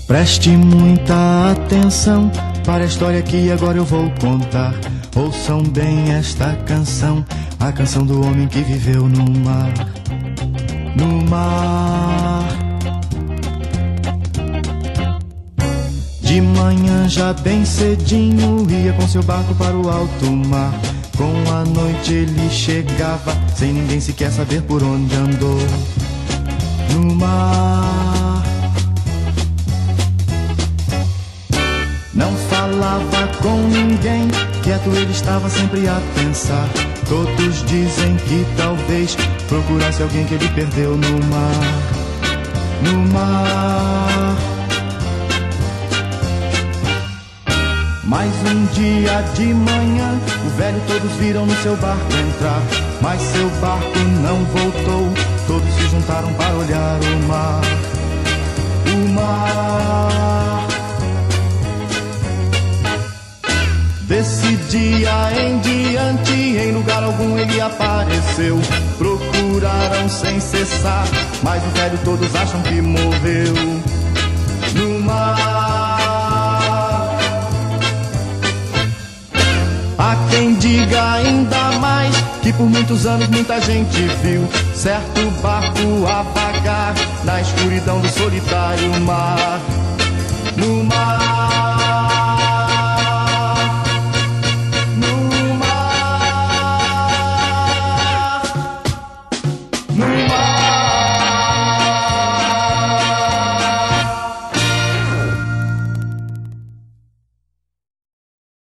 Preste muita atenção para a história que agora eu vou contar. Ouçam bem esta canção, a canção do homem que viveu no mar. No mar. De manhã já bem cedinho ia com seu barco para o alto mar. Com a noite ele chegava, sem ninguém sequer saber por onde andou. No mar. Não falava com ninguém, quieto ele estava sempre a pensar. Todos dizem que talvez procurasse alguém que ele perdeu no mar. No mar. Mas um dia de manhã, o velho todos viram no seu barco entrar. Mas seu barco não voltou, todos se juntaram para olhar o mar. O mar. Desse dia em diante, em lugar algum ele apareceu. Procuraram sem cessar, mas o velho todos acham que morreu. No mar. Há quem diga ainda mais que por muitos anos muita gente viu certo barco a vagar na escuridão do solitário mar. No mar.